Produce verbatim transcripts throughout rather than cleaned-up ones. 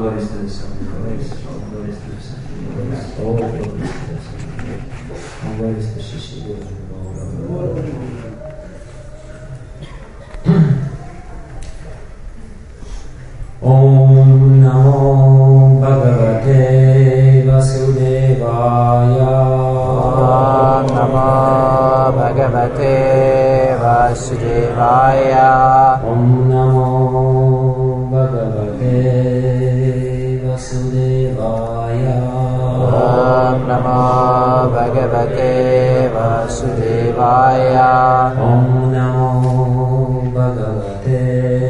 glories to the Son, all glories to the Son, all glories to the Son, all glories to Shishi Guru. Om Namo Bhagavate Vasudevaya. Om Namo Bhagavate Vasudevaya. Om Namo Bhagavate Vasudevaya. Om Namo Bhagavate Vasudevaya. Om Namo Bhagavate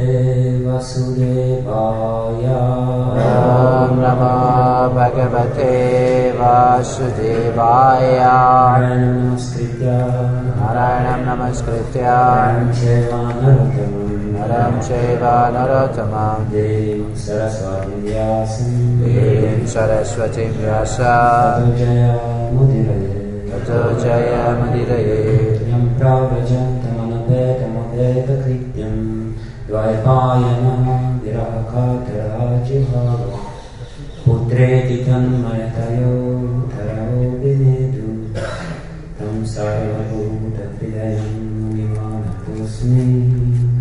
Vasudevaya. Om Namo Bhagavate Vasudevaya. Narayanam Namaskritya Narayanam Namaskritya Naram Chaiva Narottamam Naram Chaiva Narottamam Devim Saraswati Vyasam Devim Saraswati Vyasa Tato Jaya Mudiraye Tato Jaya Mudiraye Yam Pravrajantamanapetamadeta Krityam Dvaipayana Virakatra Jihava Putreti Tanmayatayo Tarao Vinedu Tam Sarva Bhuta Pridayam Vimana Pusmi.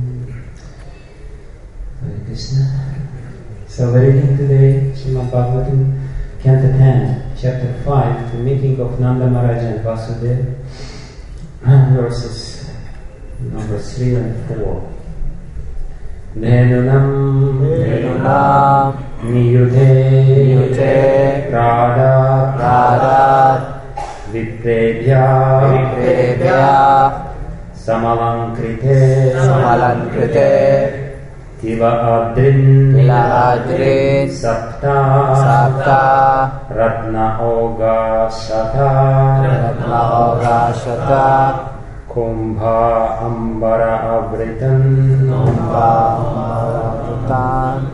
Hare Krishna. So we're reading today Srimad Bhagavatam, Canto ten, Chapter five, the meeting of Nanda Maharaj and Vasudeva, verses number three and four. Nenunam Nenunam Niyute Niyute Radha Radha Viprebhya Viprebhya Samalankrite Samalankrite Tiva Adrin Tila Adrin Sapta Sapta Ratna Oga Shata Ratna Oga Shata Kumbha Ambara Avritan Kumbha Ambara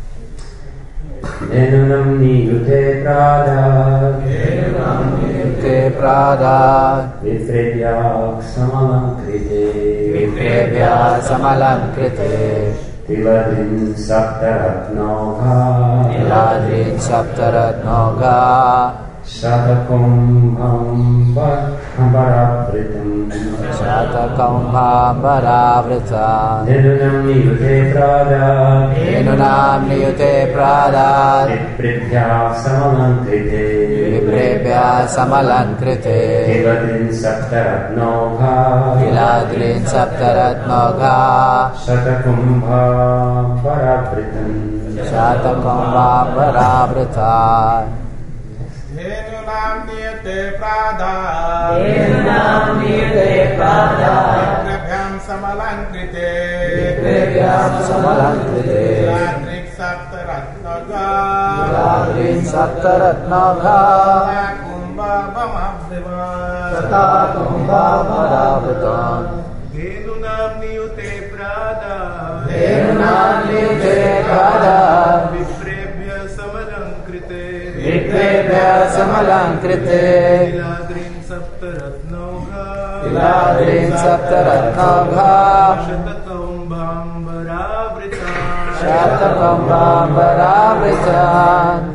Nenunam Niyute Prada Nenunam Niyute Prada Viprebhya Samalankrite Viprebhya Samalankrite Tiladrin Saptaratnoga Tiladrin Saptaratnoga Shatakumbham Ambarabritam Shatakumbham Bharavritam Nenunam Niyute Prada Nenunam Niyute Prada Viprebhya Samalankrite Viprebhya Samalankrite Tiladrin Saptaratnoga Tiladrin Saptaratnoga Shatakumbham Ambarabritam Shatakumbham Bharavritam Nenunam Niyute Prada Nenunam Niyute Prada Viprebhyam Samalankrite Viprebhyam Samalankrite Tiladrin Saptaratnoga Tiladrin Saptaratnoga Shatakumbham Shatakumbham Bharavritam Nenunam Niyute Prada Nenunam Niyute Prada Viprebhya Samalankrite Viprebhya Samalankrite Tiladrin Saptaratnoga Tiladrin Saptaratnoga Shatakumbham Bharavritam Shatakumbham Bharavritam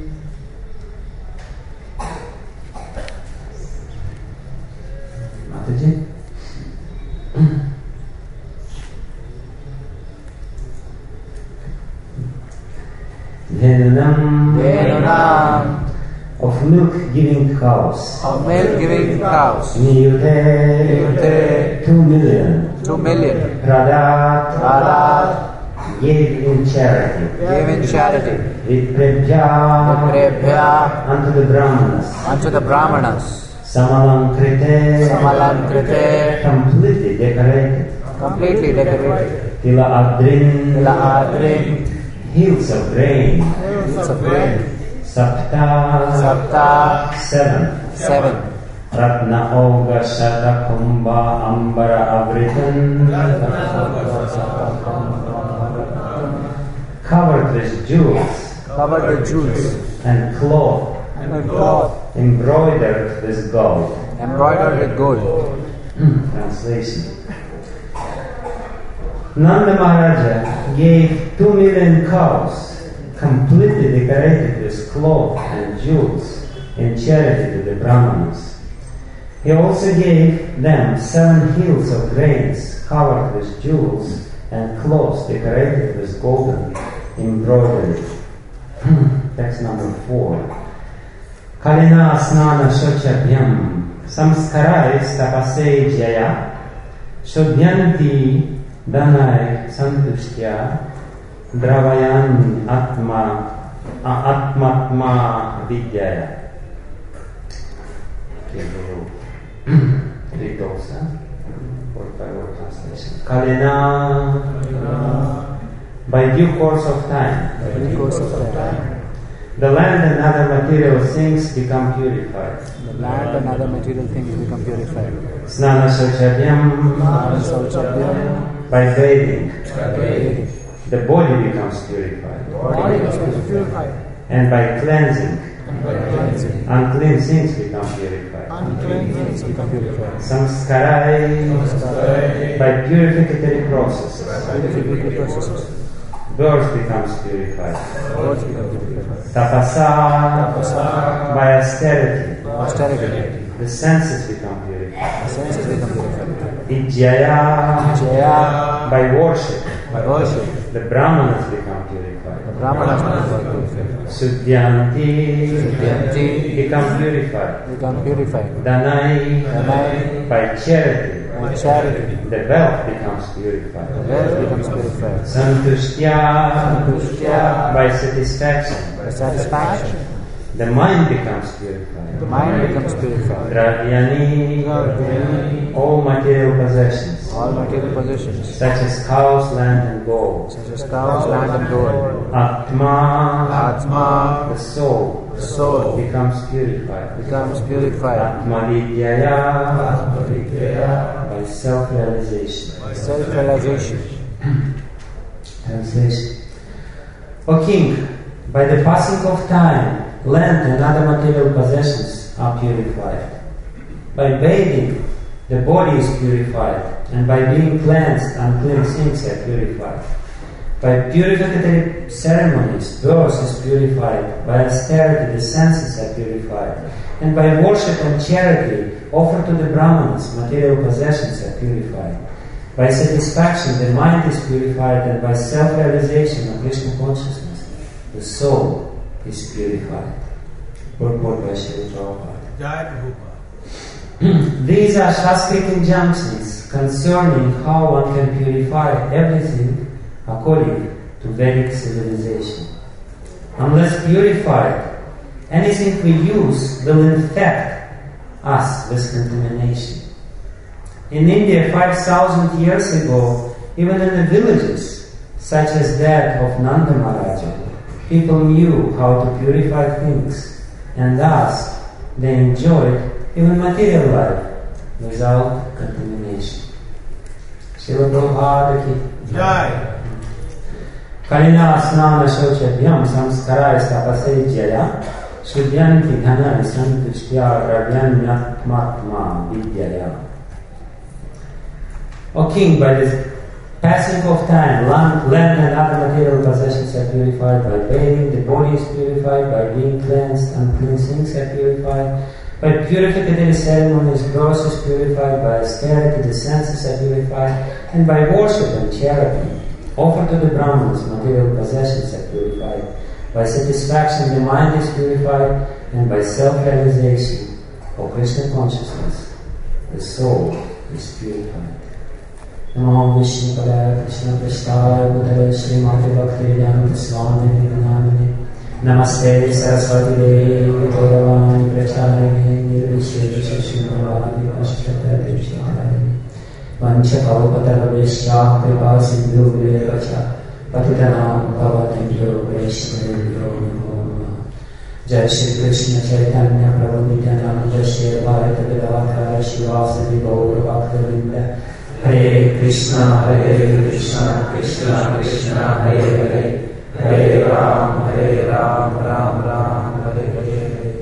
Mataji. Nenunam Nenunam of milk giving cows. of milk giving cows Niyute Niyute two million. two million Pradat Prada gave in charity. gave in charity Viprebhya Viprebhya unto the Brahmanas. unto the Brahmanas Samalankrite Samalankrite completely decorated. completely decorated Tila Adrin Tila Adrin hills of grain. hills of grain Sapta Sapta seven. seven Ratna Oga Shata Kumbha Ambara Avritan covered with jewels covered with jewels and cloth and cloth embroidered with gold. embroidered with gold. Translation. Nanda Maharaja gave two million cows completely decorated with cloth and jewels in charity to the Brahmanas. He also gave them seven hills of grains covered with jewels and cloths decorated with golden embroidery. Text number four. Kalina snana shochabhyam samskarai stapasei jaya shobhyanti danai santushtya dravayan atma atmatma vidyaya. Okay, we'll read also. Word by word translation. Kalina, by due course of time, By due course of time, the land and other material things become purified. the land and other material things become purified. Snana shochabhyam, Sauchabhyam, by bathing, bathing, the body becomes purified. body becomes purified. And by cleansing, Cleansing, unclean things become purified. unclean things become purified. Samskarai, by purificatory processes, Purificatory processes, birth becomes purified. words become purified. Tapasa, Tapasa, by austerity, austerity, the senses become purified. the senses become purified. Vijaya, Jaya, by worship, by worship, the Brahmanas become purified. the Brahmanas become purified. Sudhyanti, Sudhyanti, become purified. become purified. Danai, Danai, by charity, by charity, the wealth becomes purified. the wealth becomes purified. Santushtya, Santushtya, by satisfaction, by satisfaction, the mind becomes purified. the mind becomes purified. Dravyani, Dravyani, all material possessions, all material possessions, such as cows, land, and gold. such as cows, land, and gold. Atma, Atma, the soul, the soul, becomes purified. becomes purified. Atma vidyaya, by self-realization. Self-realization. Translation. O king, by the passing of time, land and other material possessions are purified. By bathing, the body is purified, and by being cleansed, unclean things are purified. By purificatory ceremonies, birth is purified. By austerity, the senses are purified. And by worship and charity offered to the Brahmanas, material possessions are purified. By satisfaction, the mind is purified, and by self-realization of Krishna consciousness, the soul is purified. Purport by Srila Prabhupada. Jai Prabhupada. These are Shastric injunctions concerning how one can purify everything according to Vedic civilization. Unless purified, anything we use will infect us with contamination. In India, five thousand years ago, even in the villages, such as that of Nanda Maharaja, people knew how to purify things, and thus they enjoyed even material life without contamination. Srila Prabhupada ki Jai. Kalina snana shochabhyam samskarai stapasei jaya shudhyanti dhanai santushtya ravyanyatmatma vidyaya. O king, by the passing of time, land, land and other material possessions are purified. By bathing, the body is purified. By being cleansed, unclean things are purified. By purificatory ceremonies, birth is purified. By austerity, the senses are purified. And by worship and charity offered to the Brahmanas, material possessions are purified. By satisfaction, the mind is purified. And by self-realization of Krishna consciousness, the soul is purified. Namo Vishnu Padaya Krishna Prasthaya Buddhaya Srimati Bhaktivedanta Swami Namini Namaste Saraswati Devi Gauravani Pracharine Nirvishesha Srimavadi Pashtata Deshitari Vancha Kalpatarveshya Kripa Sindhu Virevacha Patitanam Bhavatibhyo Vaishnavibhyo Namo Namaha. Jai Shri Krishna Chaitanya Prabhu Nityananda Shri Advaita Gadadhara Shivasati Gaura Bhaktavinda Hare Krishna, Hare Krishna, Krishna Krishna, Hare Hare, Hare Ram, Hare Ram, Ram Ram, Hare Hare.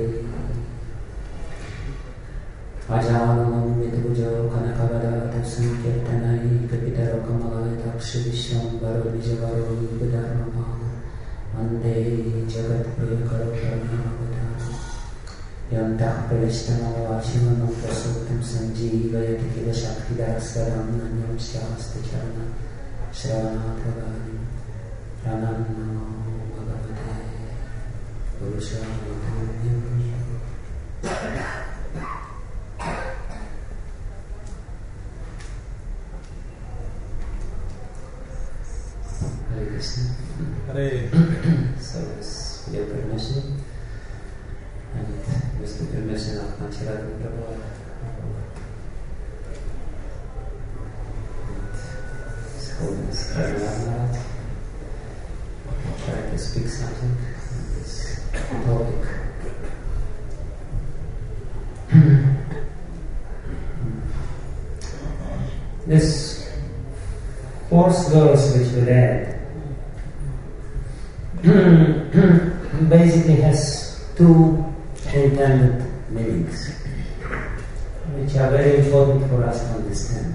Ajanam Vidhujo Kanakavadata Sankirtanai Kapitaro Kamalai Takshi Vishwambaro Vijavaro Vidharmama Ande jagat priya karo pranamavadana yantah pralishtamo achimanam prasuttam sanjeevayati kila shaktidasaram nanyam shasta charana shravanatavani pranamno bhagavate purushamadhyam. Hare Krishna. Hare. So with your permission, and with the permission of Pancharatna Prabhu, His Holiness Prabhupada, I'll try to speak something on this topic. This fourth verse which we read basically has two intended meanings, which are very important for us to understand.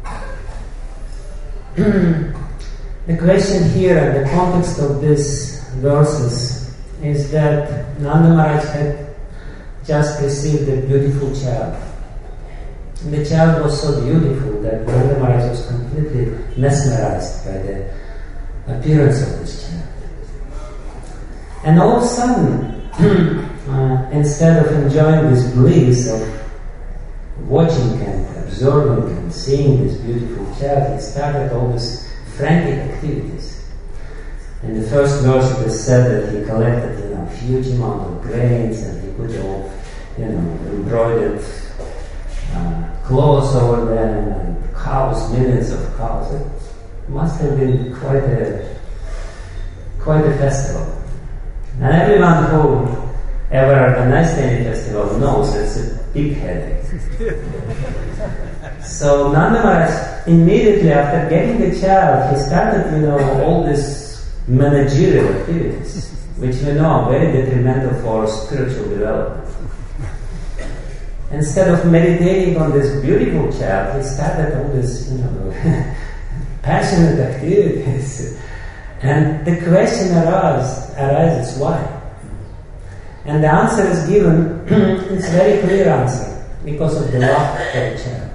The question here and the context of these verses is that Nanda Maharaj had just received a beautiful child. And the child was so beautiful that Nanda Maharaj was completely mesmerized by the appearance of this child. And all of a sudden, uh, instead of enjoying this bliss of watching and observing and seeing this beautiful child, he started all these frantic activities. In the first verse it is said that he collected, you know, a huge amount of grains and he put all, you know, embroidered uh, clothes over them and cows, millions of cows. It must have been quite a quite a festival. And everyone who ever organized any festival knows it's a big headache. So Nanda Maharaj, immediately after getting the child, he started, you know, all these managerial activities, which we know are very detrimental for spiritual development. Instead of meditating on this beautiful child, he started all these, you know, passionate activities. And the question arises, arises why? And the answer is given, it's a very clear answer, because of the love for the child.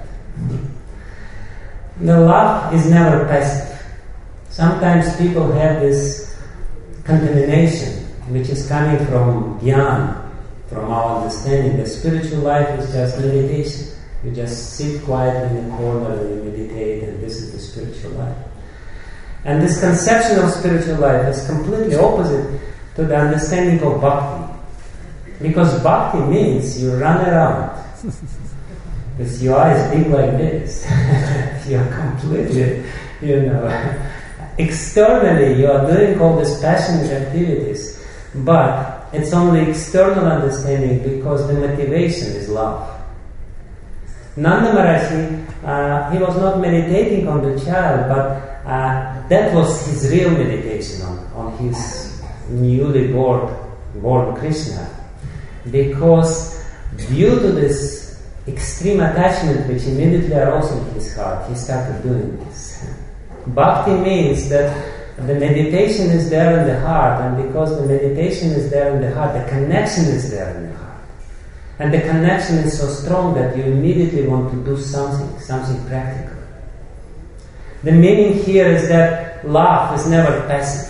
The love is never passive. Sometimes people have this contamination, which is coming from beyond, from our understanding that spiritual life is just meditation. You just sit quietly in a corner and you meditate, and this is the spiritual life. And this conception of spiritual life is completely opposite to the understanding of bhakti. Because bhakti means you run around with your eyes big like this. You are completely, you know, externally you are doing all these passionate activities, but it's only external understanding because the motivation is love. Nanda Maharaj, he, uh, he was not meditating on the child, but uh, that was his real meditation on, on his newly born, born Krishna. Because due to this extreme attachment which immediately arose in his heart, he started doing this. Bhakti means that the meditation is there in the heart, and because the meditation is there in the heart, the connection is there in the heart. And the connection is so strong that you immediately want to do something, something practical. The meaning here is that love is never passive.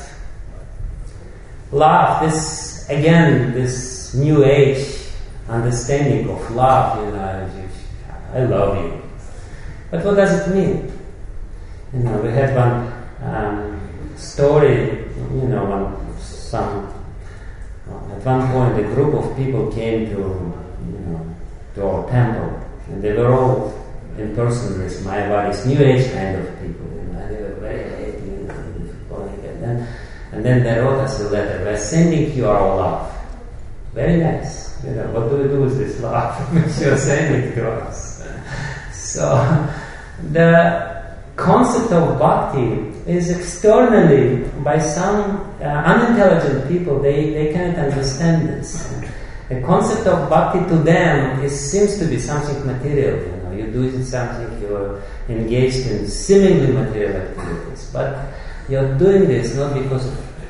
Love, this, again, this new age understanding of love, you know, I love you. But what does it mean? You know, we had one um, story, you know, when some, at one point a group of people came to, you know, to our temple, and they were all in person with Mayavadis, new age kind of people, you know, they were very happy, you know, and then, and then they wrote us a letter, we're sending you our love. Very nice. You know, what do we do with this love which you're sending to us? So, the concept of bhakti is externally, by some uh, unintelligent people, they, they cannot understand this. The concept of bhakti to them is, seems to be something material. You know, you're doing something, you're engaged in seemingly material activities, but you're doing this not because of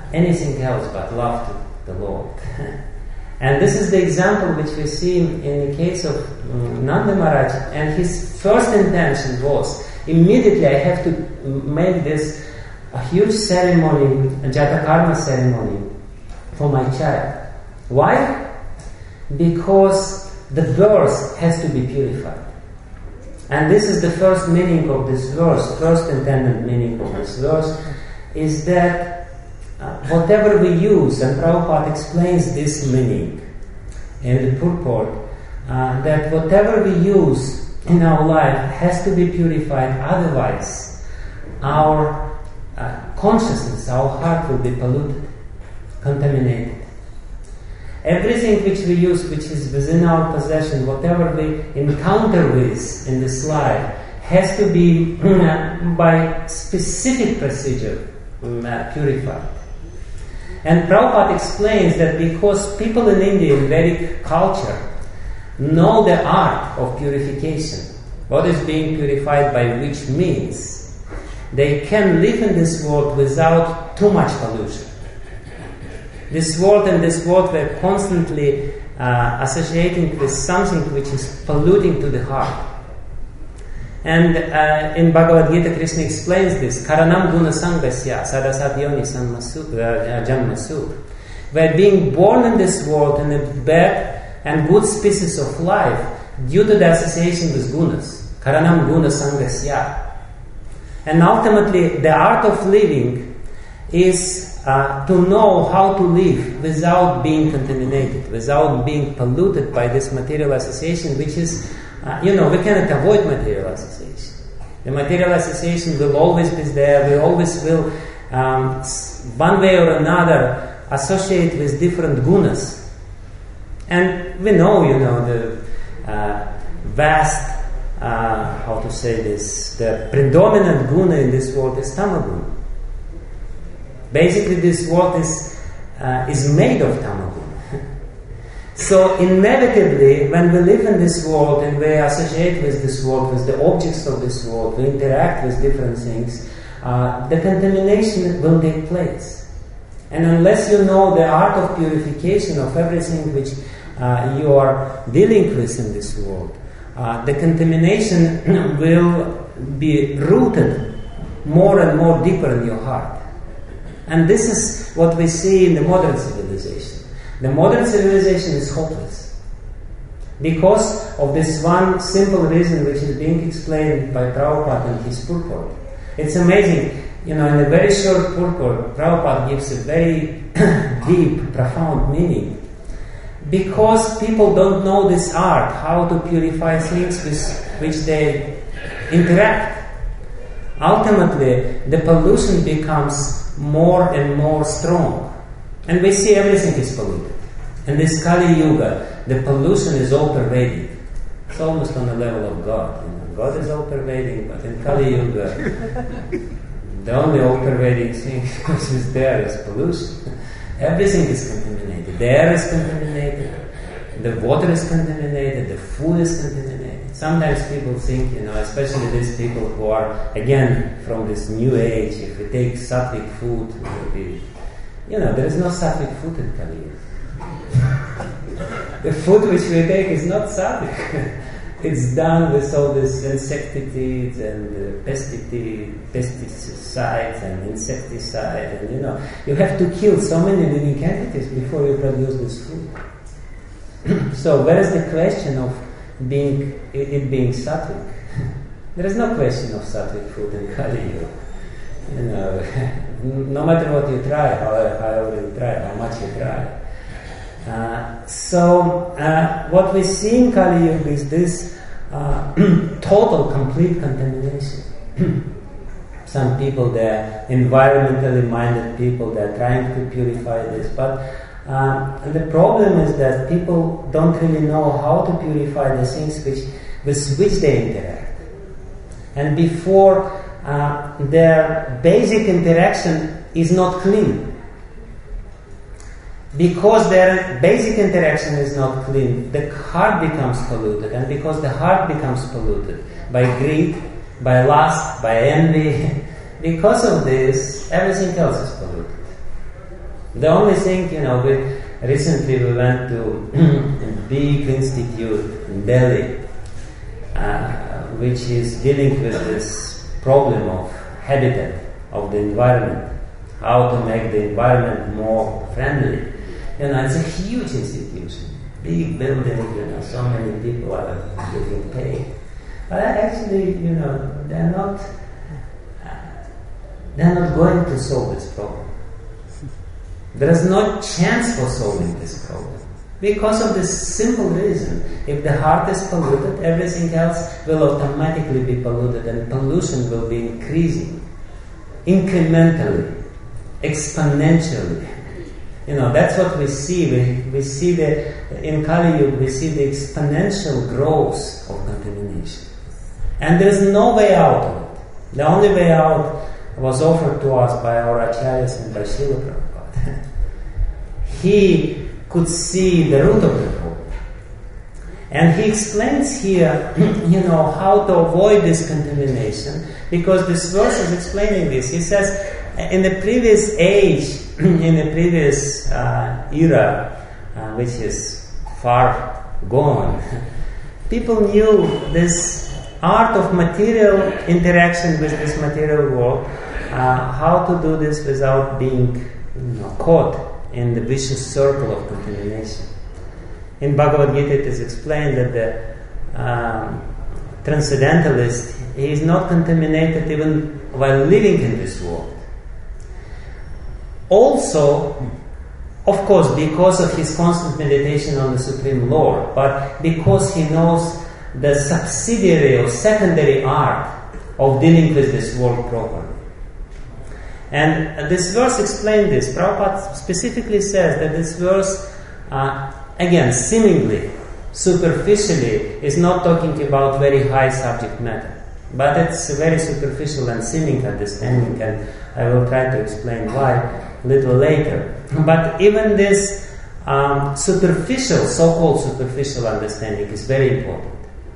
anything else but love to the Lord. And this is the example which we see in the case of um, Nanda Maharaj. And his first intention was, immediately I have to make this a huge ceremony, a Jatakarma ceremony for my child. Why? Because the birth has to be purified. And this is the first meaning of this verse, first intended meaning of this verse, is that uh, whatever we use, and Prabhupada explains this meaning in the purport, uh, that whatever we use in our life has to be purified, otherwise our uh, consciousness, our heart will be polluted, contaminated. Everything which we use, which is within our possession, whatever we encounter with in this life, has to be by specific procedure uh, purified. And Prabhupada explains that because people in India, in Vedic culture, know the art of purification, what is being purified by which means, they can live in this world without too much pollution. This world and this world were constantly uh, associating with something which is polluting to the heart. And uh, in Bhagavad Gita, Krishna explains this: Karanam guna sangasya sadasadyoni janmasu. We're being born in this world in a bad and good species of life due to the association with gunas. Karanam guna sangasya. And ultimately, the art of living is Uh, to know how to live without being contaminated, without being polluted by this material association, which is, uh, you know, we cannot avoid material association. The material association will always be there, we always will, um, one way or another, associate with different gunas. And we know, you know, the uh, vast, uh, how to say this, the predominant guna in this world is tamaguna. Basically, this world is uh, is made of tamaguna. So inevitably, when we live in this world and we associate with this world, with the objects of this world, we interact with different things, uh, the contamination will take place. And unless you know the art of purification of everything which uh, you are dealing with in this world, uh, the contamination will be rooted more and more deeper in your heart. And this is what we see in the modern civilization. The modern civilization is hopeless because of this one simple reason which is being explained by Prabhupada in his purport. It's amazing, you know, in a very short purport, Prabhupada gives a very deep, profound meaning. Because people don't know this art, how to purify things with which they interact. Ultimately, the pollution becomes more and more strong. And we see everything is polluted. In this Kali Yuga, the pollution is all pervading. It's almost on the level of God. You know, God is all pervading, but in Kali Yuga, the only all pervading thing which is there is pollution. Everything is contaminated. The air is contaminated. The water is contaminated. The food is contaminated. Sometimes people think, you know, especially these people who are, again, from this new age, if we take sattvic food, it will be, you know, there is no sattvic food in Kali Yuga. The food which we take is not sattvic. It's done with all these insecticides and uh, pesticide, pesticides and insecticides, and you know, you have to kill so many living entities before you produce this food. So where is the question of being it being sattvic? There is no question of sattvic food in Kali Yuga. You know, no matter what you try, however, however you try, how much you try. Uh, so uh, what we see in Kali Yuga is this uh, total, complete contamination. Some people, they're environmentally minded people, they're trying to purify this, but Uh, and the problem is that people don't really know how to purify the things which, with which they interact. And before uh, their basic interaction is not clean. Because their basic interaction is not clean, the heart becomes polluted. And because the heart becomes polluted by greed, by lust, by envy, because of this, everything else is polluted. The only thing, you know, we recently we went to a big institute in Delhi, uh, which is dealing with this problem of habitat of the environment, how to make the environment more friendly. You know, it's a huge institution, big building, you know, so many people are getting paid. But actually, you know, they're not, they're not going to solve this problem. There is no chance for solving this problem. Because of this simple reason. If the heart is polluted, everything else will automatically be polluted, and pollution will be increasing incrementally, exponentially. You know, that's what we see. We, we see the, in Kali Yuga, we see the exponential growth of contamination. And there's no way out of it. The only way out was offered to us by our acharyas and by Srila Prabhupada. He could see the root of the problem. And he explains here, you know, how to avoid this contamination, because this verse is explaining this. He says, in the previous age, in the previous uh, era, uh, which is far gone, people knew this art of material interaction with this material world, uh, how to do this without being, you know, caught in the vicious circle of contamination. In Bhagavad Gita it is explained that the um, transcendentalist, he is not contaminated even while living in this world. Also, of course, because of his constant meditation on the Supreme Lord, but because he knows the subsidiary or secondary art of dealing with this world properly. And this verse explains this. Prabhupada specifically says that this verse, uh, again, seemingly, superficially, is not talking about very high subject matter. But it's a very superficial and seeming understanding, and I will try to explain why a little later. But even this um, superficial, so-called superficial understanding is very important.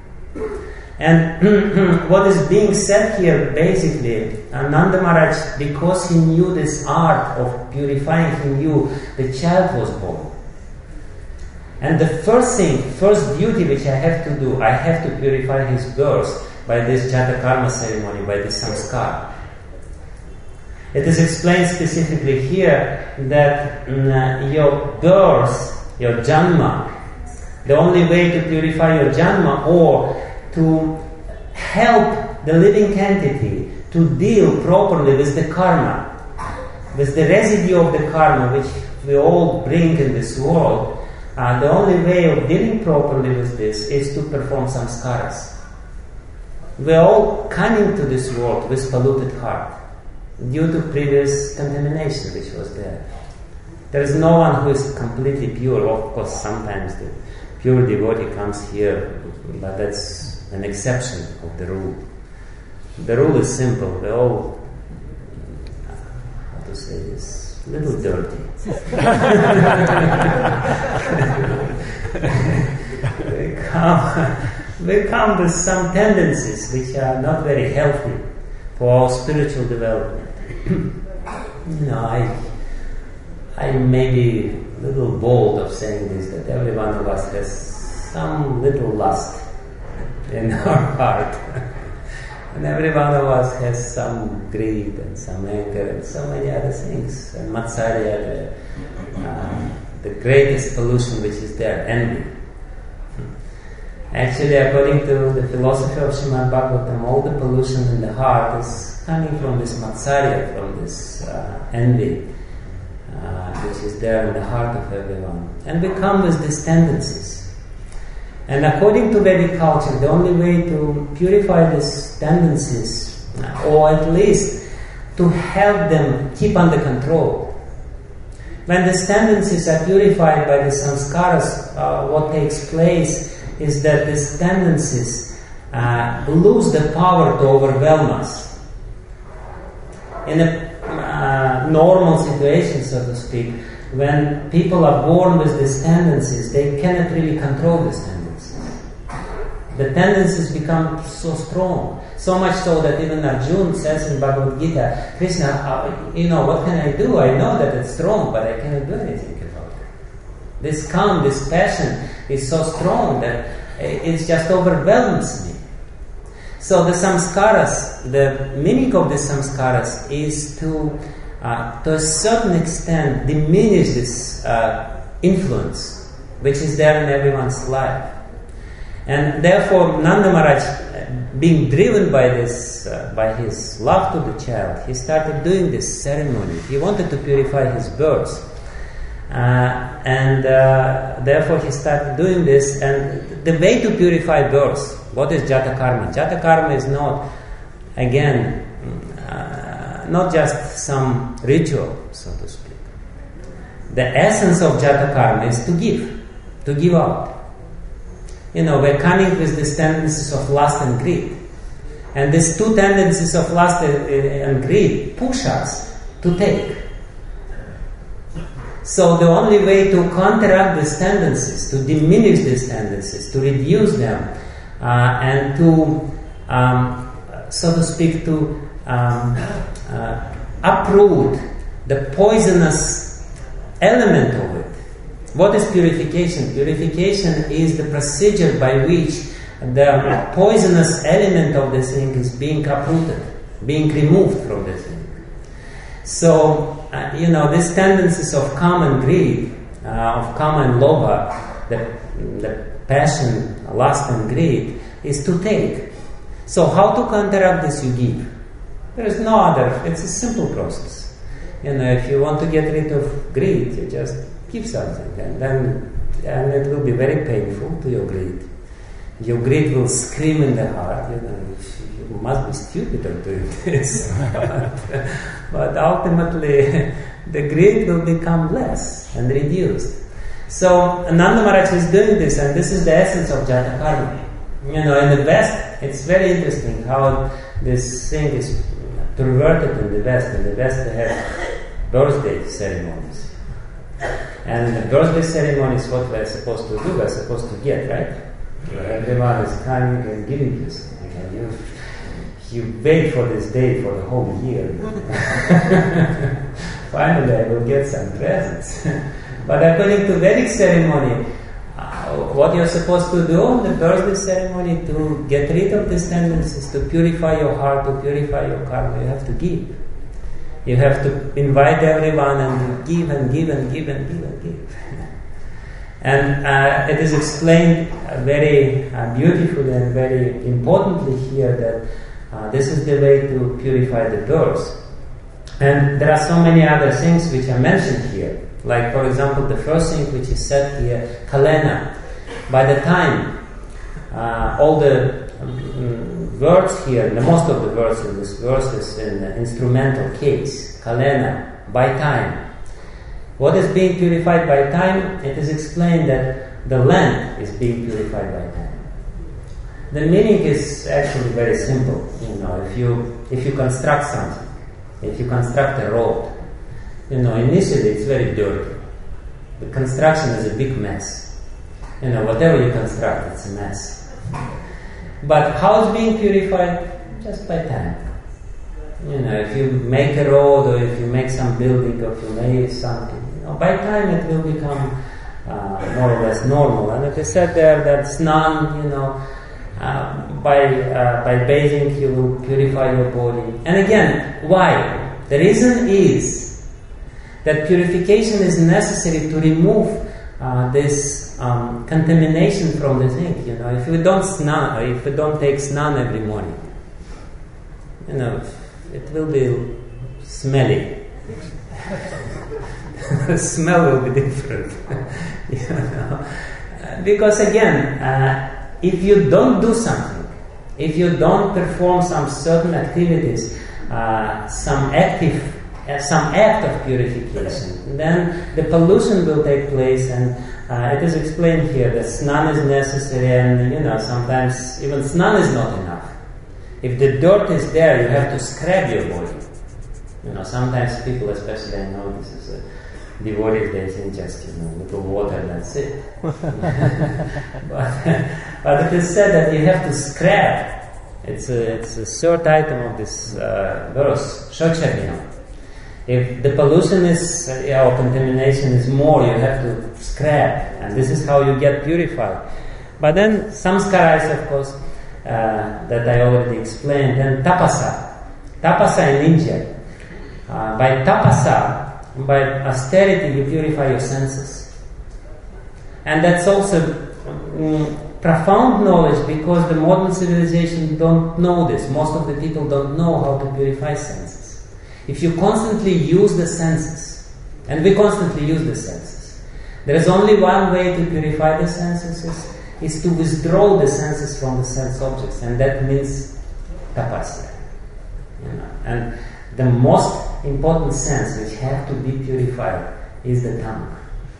And what is being said here, basically, Nanda Maharaj, because he knew this art of purifying, he knew the child was born. And the first thing, first duty which I have to do, I have to purify his birth by this Jata Karma ceremony, by this samskar. It is explained specifically here that mm, your birth, your janma, the only way to purify your janma, or to help the living entity to deal properly with the karma, with the residue of the karma which we all bring in this world, uh, the only way of dealing properly with this is to perform samskaras. We are all coming to this world with polluted heart due to previous contamination which was there. There is no one who is completely pure. Of course, sometimes the pure devotee comes here, but that's an exception of the rule. The rule is simple. We're all, how to say this, a little dirty. we, come, we come with some tendencies which are not very healthy for our spiritual development. you know, I, I may be a little bold of saying this, that every one of us has some little lust in our heart. And every one of us has some greed and some anger and so many other things. And Matsarya, the, uh, the greatest pollution which is there, envy. Actually, according to the philosophy of Srimad Bhagavatam, all the pollution in the heart is coming from this Matsarya, from this uh, envy, uh, which is there in the heart of everyone. And we come with these tendencies. And according to Vedic culture, the only way to purify these tendencies, or at least to help them keep under control, when these tendencies are purified by the samskaras, uh, what takes place is that these tendencies uh, lose the power to overwhelm us. In a uh, normal situation, so to speak, when people are born with these tendencies, they cannot really control these tendencies. The tendencies become so strong So much so that even Arjuna says in Bhagavad Gita, Krishna, uh, you know, what can I do? I know that it's strong, but I cannot do anything about it. This calm, this passion is so strong that it just overwhelms me. So the samskaras, the meaning of the samskaras is to, uh, to a certain extent, diminish this uh, influence which is there in everyone's life. And therefore, Nanda Maharaj, being driven by this, uh, by his love to the child, he started doing this ceremony. He wanted to purify his birds. Uh, and uh, therefore he started doing this. And the way to purify birds, what is Jata Karma? Jata Karma is not, again, uh, not just some ritual, so to speak. The essence of Jata Karma is to give, to give out. You know, we're cunning with these tendencies of lust and greed. And these two tendencies of lust and greed push us to take. So the only way to counteract these tendencies, to diminish these tendencies, to reduce them, uh, and to, um, so to speak, to um, uh, uproot the poisonous element of it. What is purification? Purification is the procedure by which the poisonous element of the thing is being uprooted, being removed from the thing. So, uh, you know, these tendencies of common greed, uh, of common lobha, the, the passion, lust and greed, is to take. So how to counteract this? You give. There is no other, it's a simple process. You know, if you want to get rid of greed, you just give something, and then and it will be very painful to your greed. Your greed will scream in the heart, you know, you must be stupid of doing this. but, but ultimately, the greed will become less and reduced. So, Nanda Maharaj is doing this, and this is the essence of Jata Karma. You know, in the West, it's very interesting how this thing is perverted in the West. In the West, they have birthday ceremonies. And the birthday ceremony is what we're supposed to do, we're supposed to get, right? Everyone is coming and giving you something, and you, you wait for this day for the whole year. Finally, I will get some presents. But according to Vedic ceremony, uh, what you're supposed to do on the birthday ceremony to get rid of these tendencies, to purify your heart, to purify your karma, you have to give. You have to invite everyone and give and give and give and give and give. And uh, it is explained uh, very uh, beautifully and very importantly here that uh, this is the way to purify the birds. And there are so many other things which are mentioned here. Like, for example, the first thing which is said here, kalena. By the time uh, all the um, words here, the most of the words in this verse is in the instrumental case, kalena, by time. What is being purified by time? It is explained that the land is being purified by time. The meaning is actually very simple. You know, if you if you construct something, if you construct a road, you know, initially it's very dirty. The construction is a big mess. You know, whatever you construct, it's a mess. But how is being purified? Just by time. You know, if you make a road, or if you make some building, or if you make something, you know, by time it will become uh, more or less normal. And it is said there that snan, you know, uh, by uh, by bathing you will purify your body. And again, why? The reason is that purification is necessary to remove uh, this um, contamination from the thing. You know, if you don't snan, or if you don't take snan every morning, you know, it will be smelly. The smell will be different. You know? Because again, uh, if you don't do something, if you don't perform some certain activities, uh, some active, uh, some act of purification, then the pollution will take place, and uh, it is explained here that snan is necessary, and you know, sometimes even snan is not enough. If the dirt is there, you have to scrub your body. You know, sometimes people, especially I know this is a devotees, they think just, you know, little water, that's it. but, but it is said that you have to scrub It's a, it's a third item of this uh, verse, Shochadino. If the pollution is, uh, or contamination is more, you have to scrap, and this is how you get purified. But then samskaras, of course, uh, that I already explained, and tapasa. Tapasa in India. Uh, by tapasa, by austerity, you purify your senses. And that's also um, profound knowledge, because the modern civilization don't know this. Most of the people don't know how to purify senses. If you constantly use the senses, and we constantly use the senses, there is only one way to purify the senses, is, is to withdraw the senses from the sense objects, and that means tapasya. You know? And the most important sense which have to be purified is the tongue.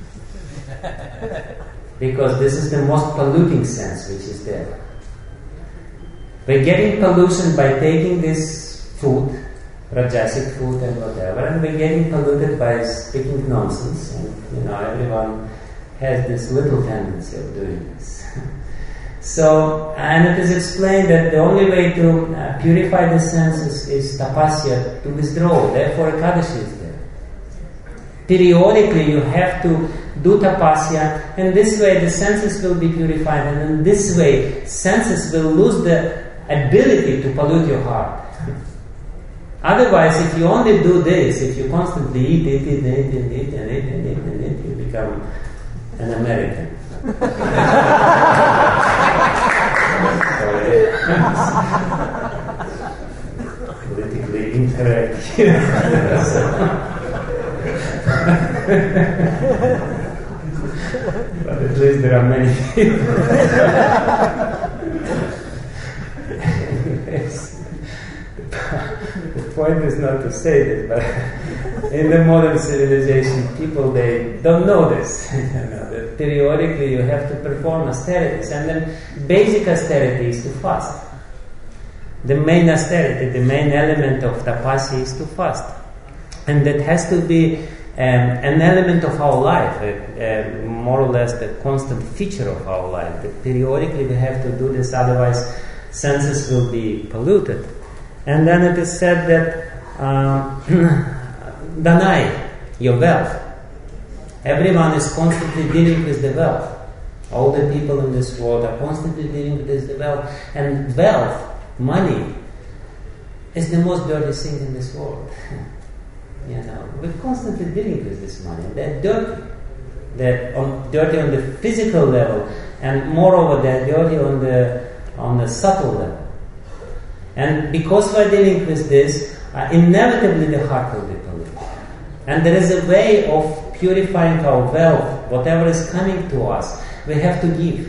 Because this is the most polluting sense which is there. We're getting pollution by taking this food, rajasic food and whatever, and we're getting polluted by speaking nonsense. And you know, everyone has this little tendency of doing this. So, and it is explained that the only way to uh, purify the senses is tapasya, to withdraw. Therefore, Ekadashi is there. Periodically, you have to do tapasya, and this way the senses will be purified, and in this way, senses will lose the ability to pollute your heart. Otherwise, if you only do this, if you constantly eat, eat, eat, eat, eat, eat, and eat, and eat, and eat, you become an American. Politically incorrect. But at least there are many people. The point is not to say this, but in the modern civilization, people, they don't know this. You know, that periodically you have to perform austerities, and then basic austerity is to fast. The main austerity, the main element of tapasya is to fast, and that has to be um, an element of our life, uh, uh, more or less the constant feature of our life. That periodically we have to do this, otherwise senses will be polluted. And then it is said that uh, danai, your wealth. Everyone is constantly dealing with the wealth. All the people in this world are constantly dealing with this wealth. And wealth, money, is the most dirty thing in this world. You know, we're constantly dealing with this money. They're dirty. They're on, dirty on the physical level, and moreover, they're dirty on the on the subtle level. And because we're dealing with this, uh, inevitably the heart will be polluted. And there is a way of purifying our wealth, whatever is coming to us, we have to give.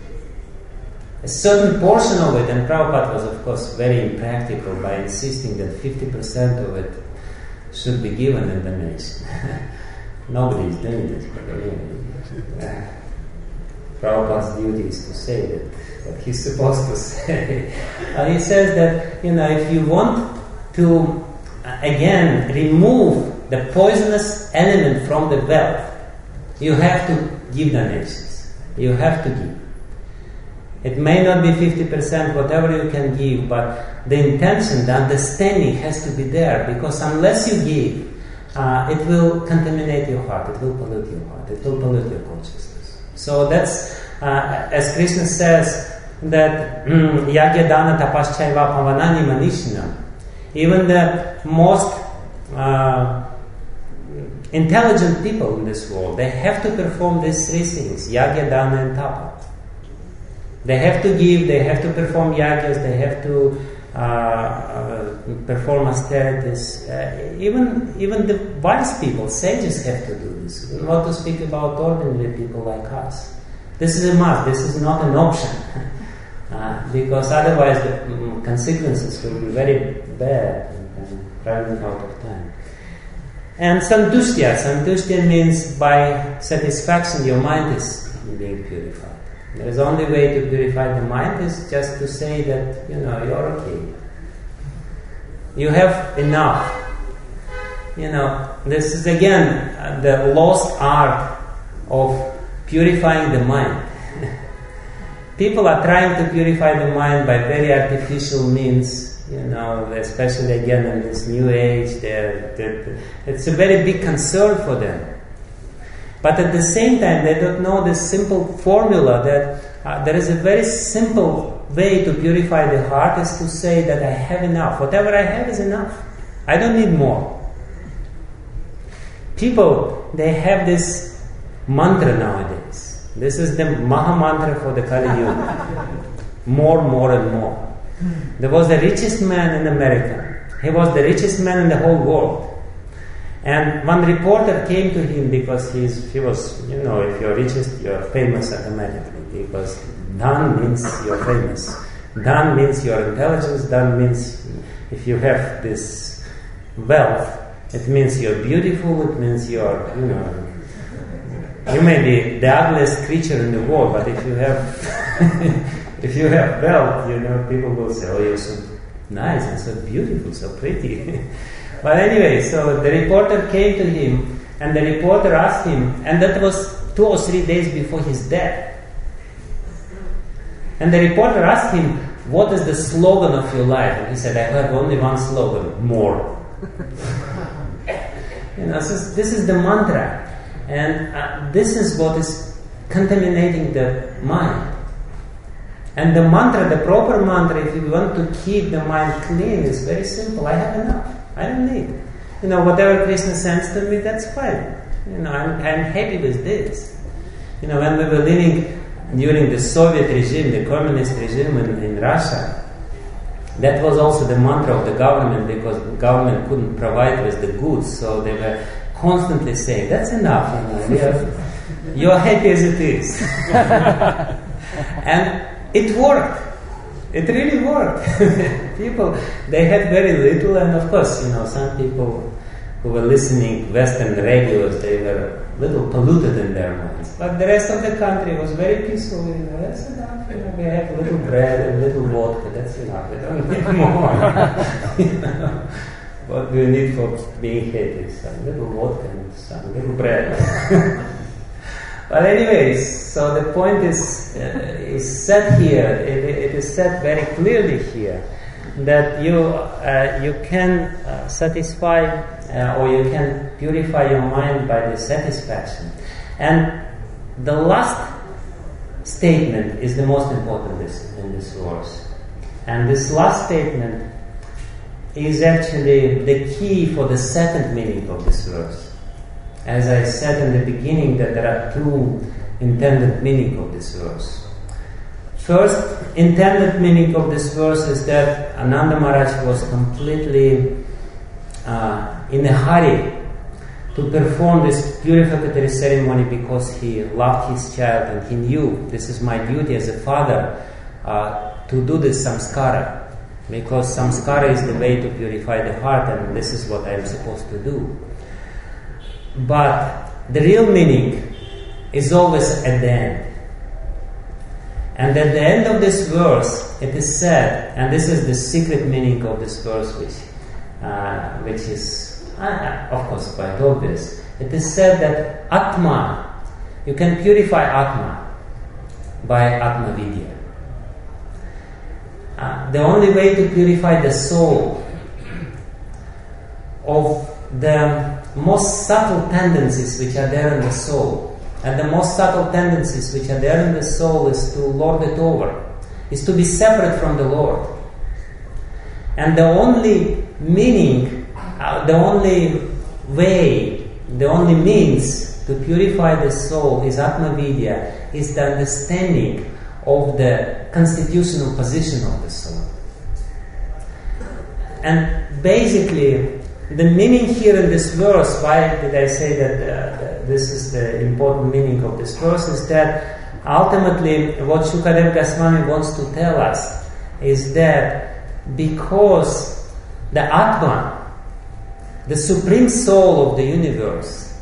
A certain portion of it, and Prabhupada was of course very impractical by insisting that fifty percent of it should be given in donation. Nobody is doing this, but anyway. Uh, Prabhupada's duty is to say that what he's supposed to say. uh, he says that, you know, if you want to, uh, again, remove the poisonous element from the wealth, you have to give donations. You have to give. It may not be fifty percent, whatever you can give, but the intention, the understanding has to be there, because unless you give, uh, it will contaminate your heart, it will pollute your heart, it will pollute your consciousness. So that's, uh, as Krishna says, that yagya dana tapaschaiva pavanani manishna, even the most uh, intelligent people in this world, they have to perform these three things, yagya, dana and tapa. They have to give, they have to perform yagyas, they have to uh, uh, perform austerities. Uh, even even the wise people, sages, have to do this. Not to speak about ordinary people like us. This is a must, this is not an option. uh, because otherwise the um, consequences will be very bad and running out of time. And santushtya. Santushtya means by satisfaction your mind is being purified. There is only way to purify the mind is just to say that, you know, you're okay. You have enough. You know, this is again uh, the lost art of purifying the mind. people are trying to purify the mind by very artificial means, you know, especially again in this new age. They're, they're, it's a very big concern for them. But at the same time, they don't know this simple formula that uh, there is a very simple way to purify the heart is to say that I have enough. Whatever I have is enough. I don't need more. People, they have this mantra nowadays. This is the Maha Mantra for the Kali Yuga. More, more and more. There was the richest man in America. He was the richest man in the whole world. And one reporter came to him because he's, he was, you know, if you're richest, you're famous automatically. Because Dhan means you're famous. Dhan means your intelligence. Dhan means if you have this wealth, it means you're beautiful. It means you're, you know, you may be the ugliest creature in the world, but if you have, if you have wealth, you know, people will say, "Oh, you're so nice and so beautiful, so pretty." But anyway, so the reporter came to him, and the reporter asked him, and that was two or three days before his death. And the reporter asked him, "What is the slogan of your life?" And he said, "I have only one slogan: more." You know, so this is the mantra, and uh, this is what is contaminating the mind. And the mantra, the proper mantra, if you want to keep the mind clean, is very simple. I have enough. I don't need. You know, whatever Krishna sends to me, that's fine. You know, I'm, I'm happy with this. You know, when we were living during the Soviet regime, the communist regime in, in Russia, that was also the mantra of the government, because the government couldn't provide with the goods, so they were constantly saying, "That's enough, you know, we are, you're happy as it is." And it worked. It really worked. People, they had very little, and of course, you know, some people who were listening Western radios, they were a little polluted in their minds. But the rest of the country was very peaceful. You know, that's enough. You know, we have a little bread and a little vodka. That's enough. We don't need more. You know, what do we need for being happy? Some little vodka and some little bread. But anyways, so the point is uh, is set here. It, it is set very clearly here that you uh, you can uh, satisfy uh, or you can purify your mind by the satisfaction. And the last statement is the most important this, in this verse. And this last statement is actually the key for the second meaning of this verse. As I said in the beginning, that there are two intended meaning of this verse. First intended meaning of this verse is that Ananda Maharaj was completely uh, in a hurry to perform this purificatory ceremony because he loved his child and he knew this is my duty as a father uh, to do this samskara, because samskara is the way to purify the heart, and this is what I am supposed to do. But the real meaning is always at the end. And at the end of this verse, it is said, and this is the secret meaning of this verse, which, uh, which is, uh, of course, quite obvious. It is said that Atma, you can purify Atma by Atma Vidya. Uh, the only way to purify the soul of the most subtle tendencies which are there in the soul, and the most subtle tendencies which are there in the soul is to lord it over, is to be separate from the Lord. And the only meaning, uh, the only way, the only means to purify the soul is Atma Vidya, is the understanding of the constitutional position of the soul. And basically, the meaning here in this verse, why did I say that uh, this is the important meaning of this verse, is that ultimately what Shukadev Goswami wants to tell us is that because the Atman, the supreme soul of the universe,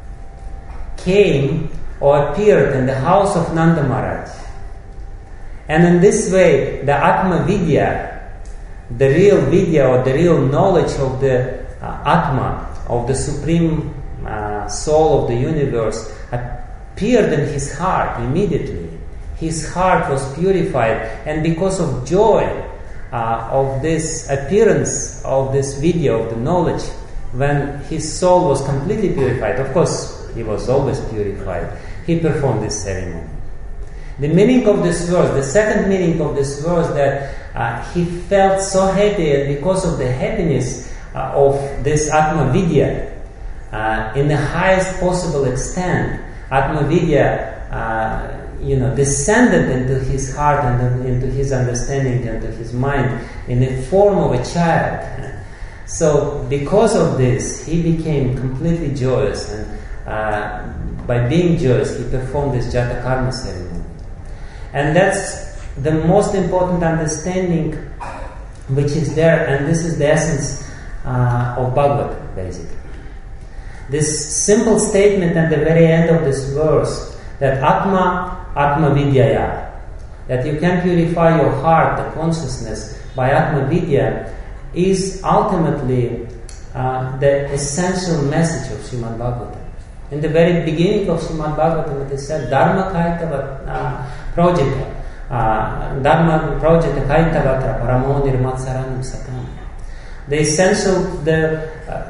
came or appeared in the house of Nanda Maharaj, and in this way the Atma Vidya, the real Vidya or the real knowledge of the Uh, Atma, of the supreme uh, soul of the universe, appeared in his heart immediately. his heart was purified, and because of joy uh, of this appearance of this video, of the knowledge, when his soul was completely purified, of course he was always purified, he performed this ceremony. The meaning of this verse, the second meaning of this verse, that uh, he felt so happy, and because of the happiness uh, of this Atma Vidya, uh, in the highest possible extent, Atma Vidya, uh, you know, descended into his heart and into his understanding and into his mind in the form of a child. So, because of this, he became completely joyous, and uh, by being joyous, he performed this Jata Karma ceremony. And that's the most important understanding which is there, and this is the essence uh, of Bhagavad, basically. This simple statement at the very end of this verse, that Atma, Atma Vidyaya, that you can purify your heart, the consciousness, by Atma Vidya, is ultimately uh, the essential message of Srimad Bhagavatam. In the very beginning of Srimad Bhagavatam, it is said, Dharma Kaitava uh, Projita, uh, Dharma Projita Kaitavatra Paramo Nirmatsaranam Satam. The essential, the uh,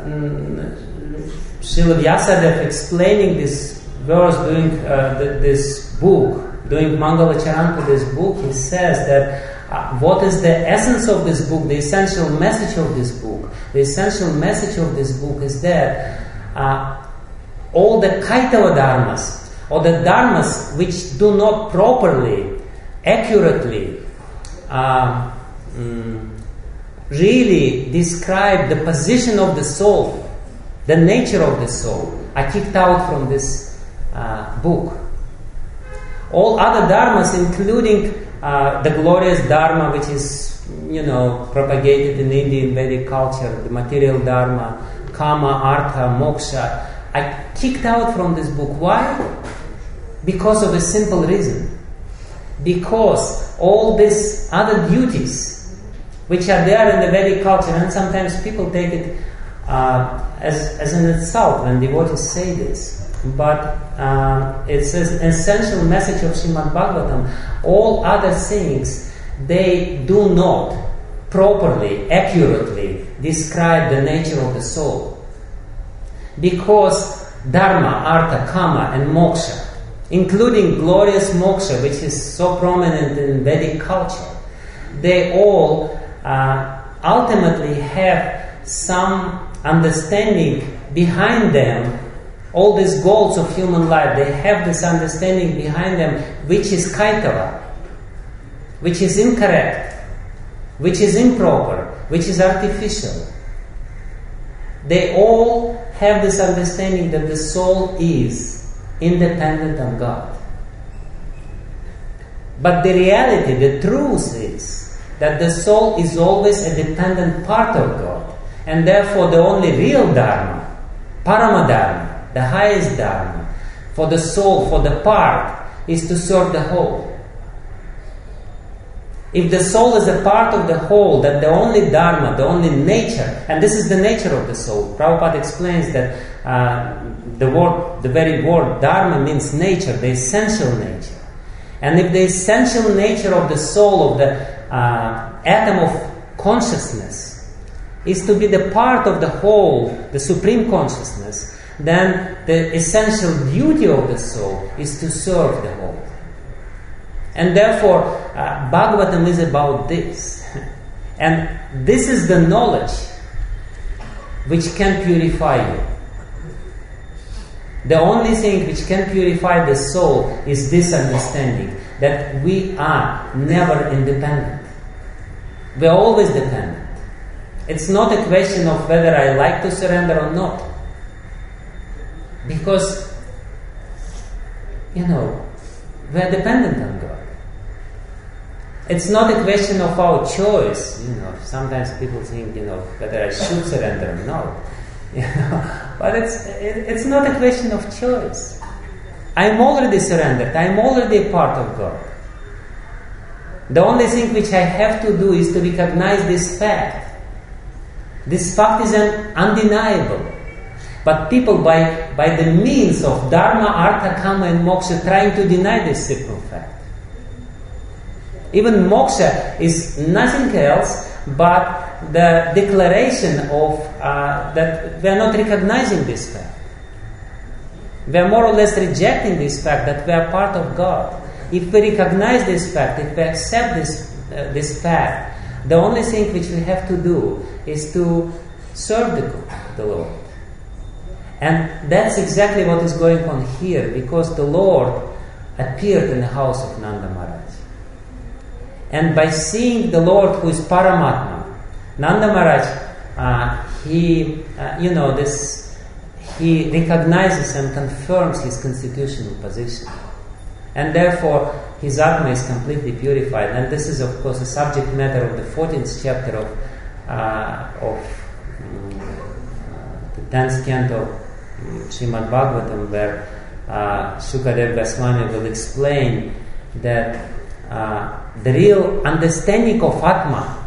Srila Vyasadeva explaining this verse, doing uh, the, this book, doing Mangala Charan to this book, he says that uh, what is the essence of this book, the essential message of this book? The essential message of this book is that uh, all the Kaitava dharmas, or the dharmas which do not properly, accurately, uh, mm, really describe the position of the soul, the nature of the soul, are kicked out from this uh, book. All other dharmas, including uh, the glorious dharma which is, you know, propagated in Indian Vedic culture, the material dharma, kama, artha, moksha, are kicked out from this book. Why? Because of a simple reason. Because all these other duties which are there in the Vedic culture, and sometimes people take it uh, as, as an insult when devotees say this, but uh, it's an essential message of Srimad Bhagavatam. All other things, they do not properly, accurately describe the nature of the soul. Because dharma, artha, kama, and moksha, including glorious moksha, which is so prominent in Vedic culture, they all uh, ultimately have some understanding behind them. All these goals of human life, they have this understanding behind them, which is kaitava, which is incorrect, which is improper, which is artificial. They all have this understanding that the soul is independent of God. But the reality, the truth is that the soul is always a dependent part of God, and therefore the only real dharma, paramadharma, the highest dharma, for the soul, for the part, is to serve the whole. If the soul is a part of the whole, that the only dharma, the only nature, and this is the nature of the soul. Prabhupada explains that uh, the word, the very word dharma means nature, the essential nature. And if the essential nature of the soul, of the uh, atom of consciousness, is to be the part of the whole, the supreme consciousness, then the essential duty of the soul is to serve the whole. And therefore, uh, Bhagavatam is about this. And this is the knowledge which can purify you. The only thing which can purify the soul is this understanding, that we are never independent. We are always dependent. It's not a question of whether I like to surrender or not. Because, you know, we are dependent on God. It's not a question of our choice. You know, sometimes people think, you know, whether I should surrender or not. You know, but it's it, it's not a question of choice. I'm already surrendered. I'm already a part of God. The only thing which I have to do is to recognize this fact. This fact is an undeniable. But people, by, by the means of dharma, artha, kama, and moksha, trying to deny this simple fact. Even moksha is nothing else but the declaration of uh, that we are not recognizing this fact. We are more or less rejecting this fact that we are part of God. If we recognize this fact, if we accept this uh, this fact, the only thing which we have to do is to serve the, the Lord. And that's exactly what is going on here, because the Lord appeared in the house of Nanda Maharaj. And by seeing the Lord who is Paramatma, Nanda Maharaj, uh, he, uh, you know, this, he recognizes and confirms his constitutional position. And therefore, his Atma is completely purified. And this is, of course, the subject matter of the fourteenth chapter of, uh, of um, uh, the tenth canto of Srimad Bhagavatam, where uh, Shukadev Goswami will explain that uh, the real understanding of Atma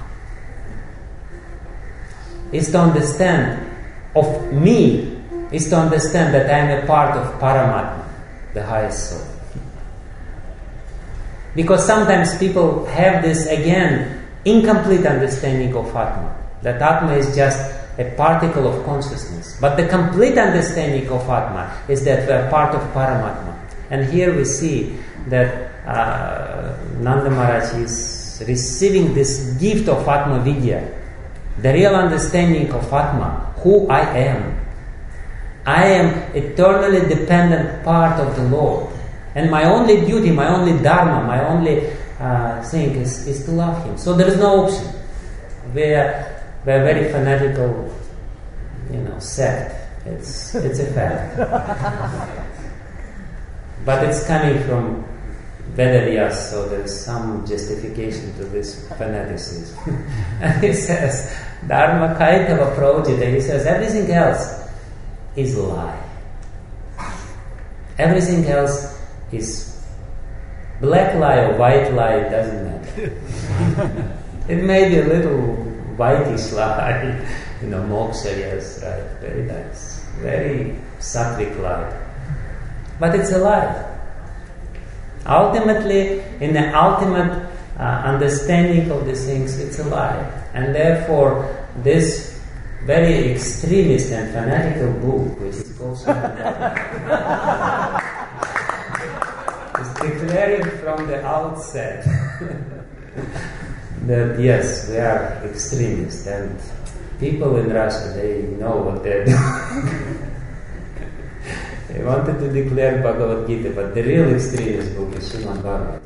is to understand of me, is to understand that I am a part of Paramatma, the highest soul. Because sometimes people have this, again, incomplete understanding of Atma, that Atma is just a particle of consciousness. But the complete understanding of Atma is that we are part of Paramatma. And here we see that uh, Nanda Maharaj is receiving this gift of Atma Vidya, the real understanding of Atma, who I am. I am eternally dependent part of the Lord. And my only duty, my only dharma, my only uh, thing is, is to love Him. So there is no option. We are, we are very fanatical, you know, sect. It's, it's a fact. But it's coming from Vedavyas, so there is some justification to this fanaticism. And he says, Dharma Kaitava Projita, he says, everything else is a lie. Everything else is black lie or white lie, it doesn't matter. It may be a little whitish lie, you know, moksha, yes, right, very nice, very sattvic lie. But it's a lie. Ultimately, in the ultimate uh, understanding of these things, it's a lie. And therefore, this very extremist and fanatical book, which is called Srimad is declaring from the outset that yes, they are extremists, and people in Russia, they know what they're doing. They wanted to declare Bhagavad Gita, but the real extremist book is Srimad Bhagavatam.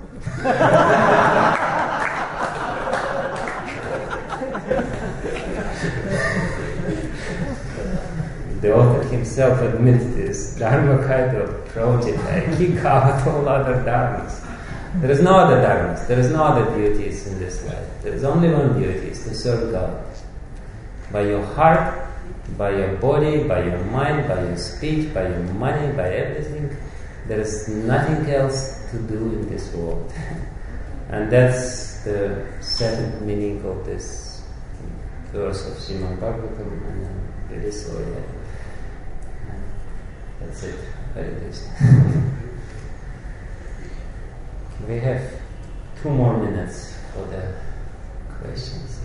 The author himself admits this. Dharma Kaito project, I kick out all other dharmas. There is no other dharmas, there is no other duties in this life. There is only one duty, is to serve God. By your heart, by your body, by your mind, by your speech, by your money, by everything. There is nothing else to do in this world. And that's the second meaning of this verse of Srimad Bhagavatam, and I'm really sorry. That's it. Very good. We have two more minutes for the questions.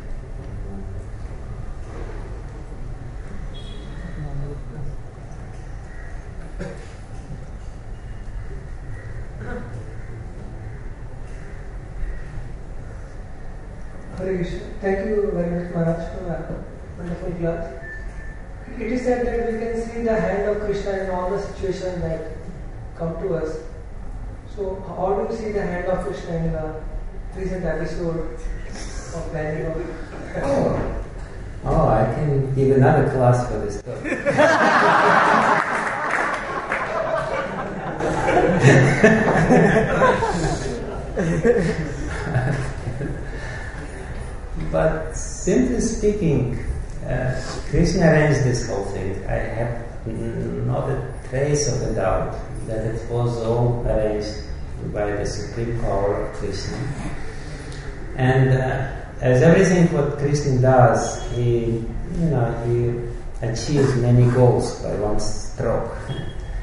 Hare Krishna. Thank you very much, Maharaj, for a wonderful class. It is said that we can see the hand of Krishna in all the situations that come to us. So, how do you see the hand of Krishna in the recent episode of Bangalore? Oh. oh, I can give another class for this topic. But simply speaking, uh, Krishna arranged this whole thing. I have not a trace of a doubt that it was all arranged by the supreme power of Krishna. And uh, as everything what Krishna does, he, you know, he achieves many goals by one stroke.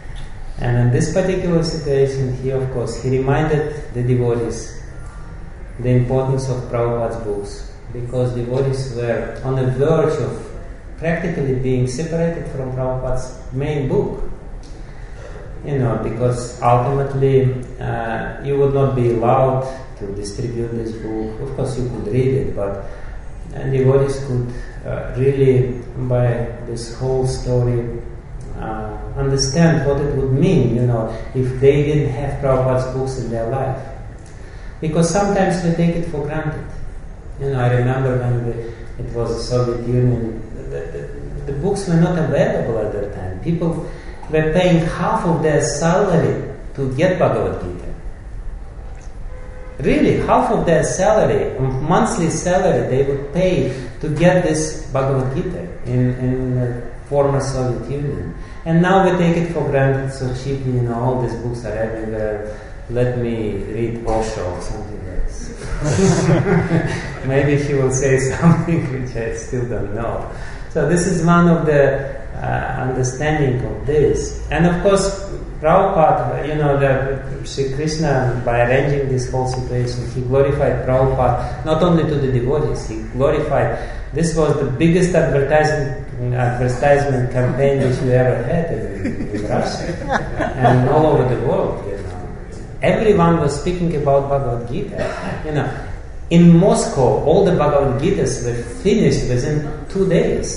And in this particular situation, he, of course, he reminded the devotees the importance of Prabhupada's books, because devotees were on the verge of practically being separated from Prabhupada's main book. You know, because ultimately uh, you would not be allowed to distribute this book. Of course, you could read it, but uh, devotees could uh, really, by this whole story, uh, understand what it would mean, you know, if they didn't have Prabhupada's books in their life. Because sometimes we take it for granted. You know, I remember when the, it was the Soviet Union, the, the, the books were not available at that time. People were paying half of their salary to get Bhagavad Gita. Really, half of their salary, monthly salary, they would pay to get this Bhagavad Gita in, in the former Soviet Union. And now we take it for granted so cheaply, you know, all these books are everywhere. Let me read Osho or something else. Maybe he will say something which I still don't know. So this is one of the uh, understanding of this. And of course, Prabhupada, you know, the Sri Krishna, by arranging this whole situation, he glorified Prabhupada not only to the devotees, he glorified, this was the biggest advertisement, advertisement campaign which we ever had in, in Russia and all over the world, you know. Everyone was speaking about Bhagavad Gita. You know, in Moscow, all the Bhagavad Gitas were finished within two days.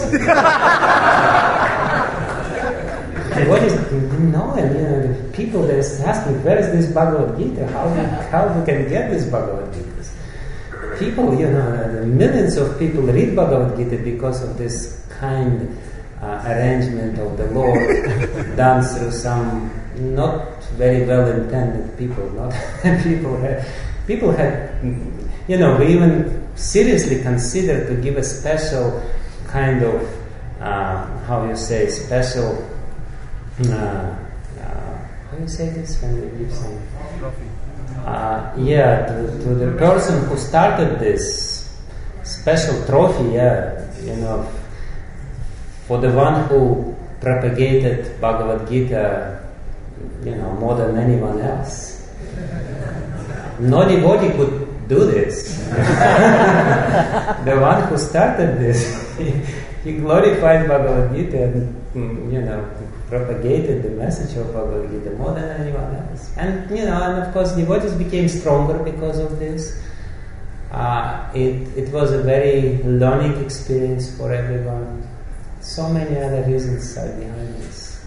And what is didn't know, and you know, the people they asked me, where is this Bhagavad Gita? How we, how we can get this Bhagavad Gita? People, you know, millions of people read Bhagavad Gita because of this kind uh, arrangement of the Lord done through some not very well intended people. Not people had people had, you know, we even seriously considered to give a special kind of uh, how you say special. Uh, uh, how do you say this when you give some? Uh, yeah, to, to the person who started this special trophy, yeah, you know, for the one who propagated Bhagavad Gita, you know, more than anyone else. No devotee could do this. The one who started this, he, he glorified Bhagavad Gita and, you know, propagated the message of Bhagavad Gita more than anyone else. And, you know, and of course devotees became stronger because of this. Uh, it, it was a very learning experience for everyone. So many other reasons are behind this.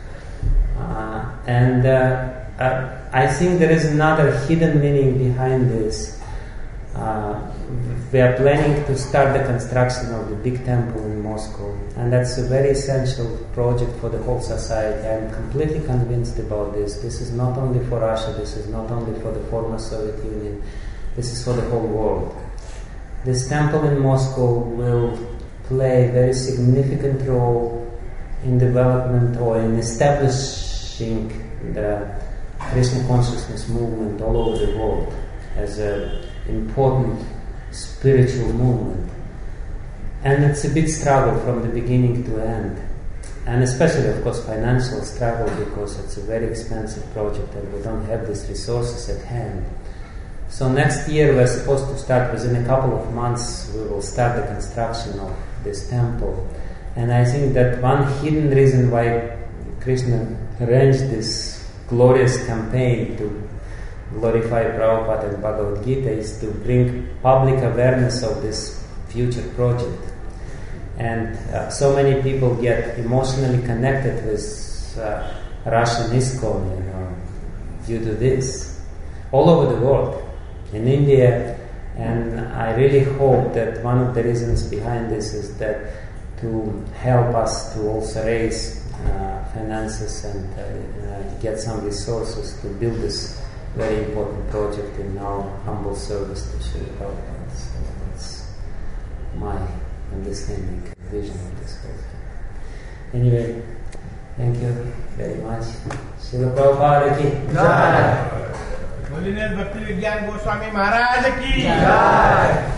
Uh, and uh, uh, I think there is another hidden meaning behind this. Uh, we are planning to start the construction of the big temple in Moscow, and that's a very essential project for the whole society. I'm completely convinced about this. This is not only for Russia, this is not only for the former Soviet Union, this is for the whole world. This temple in Moscow will play a very significant role in development or in establishing the Krishna consciousness movement all over the world as an important spiritual movement. And it's a big struggle from the beginning to end. And especially, of course, financial struggle, because it's a very expensive project and we don't have these resources at hand. So next year we're supposed to start, within a couple of months, we will start the construction of this temple. And I think that one hidden reason why Krishna arranged this glorious campaign to glorify Prabhupada and Bhagavad Gita is to bring public awareness of this future project. And uh, so many people get emotionally connected with uh, Russian ISKCON, you know, due to this, all over the world, in India. And I really hope that one of the reasons behind this is that to help us to also raise uh, finances and uh, uh, get some resources to build this very important project in our humble service to Srila Prabhupada. So that's my understanding, vision of this whole thing. Anyway, thank you very much. Srila Prabhupada ki Jai. बोलिए भक्ति विज्ञान गोस्वामी महाराज की जय।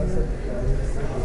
Sir.